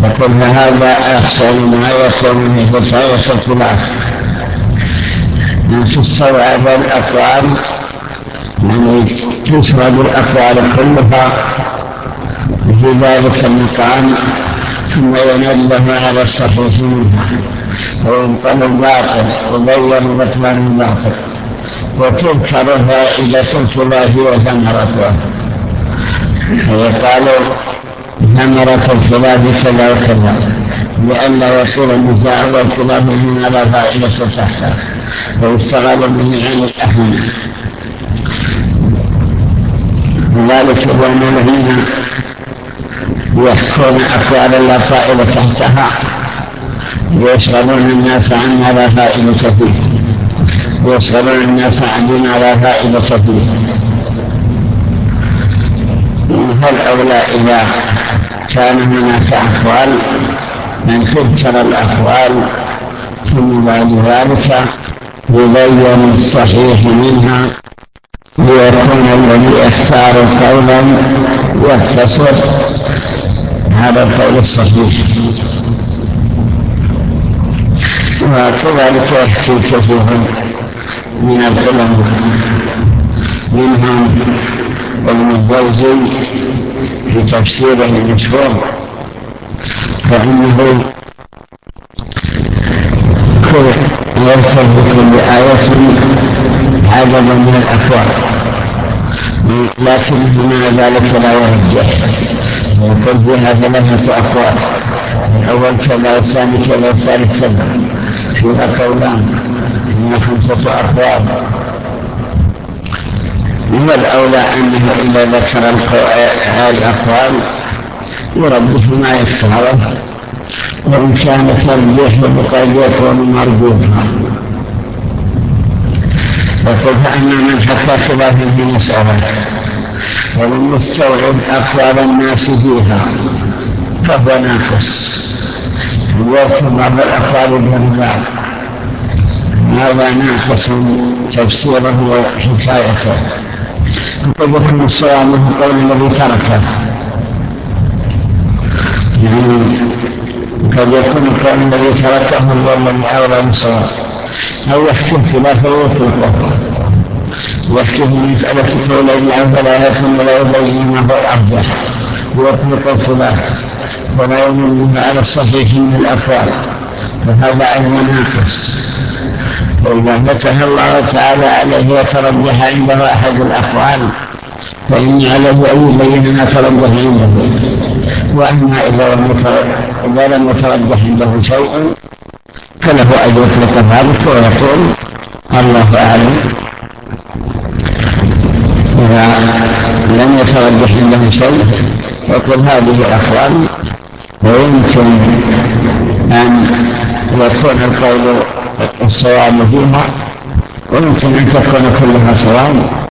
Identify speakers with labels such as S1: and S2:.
S1: يقول فهذا أحسن ما يكون في حكاية الخلاف أن تستوعب الأقوال، يعني تشرب الأقوال كلها في ذلك المقام، ثم ينبه على الصحيح منها وينقل الباطل وبين بطلان الباطل، وتذكر فائدة الخلاف وثمرته. ويقالوا ثمرة الخلاف كذا وكذا، لئلا يكون النزاع والخلاف من على فائدة تحته ويستغل به عن الأهم. وذلك بأن الذين يحكون أقوالا لا فائدة تحتها ويشغلون الناس عما لا فائدة فيه، ويشغلون الناس عما لا فائدة فيه. فالأولى إذا كان هناك أقوال أن تذكر الأقوال، ثم بعد ذلك يبين الصحيح منها ليكون الذي اختار قولا يقتصر على القول الصحيح. وكذلك يحكي كثير من العلماء، منهم ابن الجوزي في تفسيره المشهور، فإنه يذكر بكل آية عددا من الأقوال، لكن مع ذلك لا يرجح، يقول فيها 3 أقوال، الأول كذا والثاني كذا والثالث كذا، فيها قولان، فيها 5 أقوال. والأولى أنه إذا ذكر الأقوال يربح ما يختاره، وإن كان ترجيحه قد يكون مرجوحا. يقول فأما من حكى خلافا في مسألة ولم يستوعب أقوال الناس فيها فهو ناقص، ويذكر بعض الأقوال دون بعض، هذا ناقص تفسيره وحكايته. قد يكون الصواب من قول الذي تركه، يعني قد يكون القول الذي تركه هو الذي أولى بالصواب، أو يحكي خلافه ويتركه، يحكي في مسألة قول الله فلا يكون ولا يبين ما هو الأرجح، ويترك الخلاف ولا يمنه على الصحيح من الأقوال، فهذا أيضا ناقص. وإذا فتح الله تعالى عليه وترجح عنده أحد الأقوال فإن عليه أن يبين ما ترجح عنده. وأما إذا لم يترجح عنده شيء فله أن يترك ذلك ويقول الله أعلم. إذا لم يترجح عنده شيء يقول هذه الأقوال، ويمكن أن يكون القول الصواب فيها، ويمكن أن تكون كلها صواب،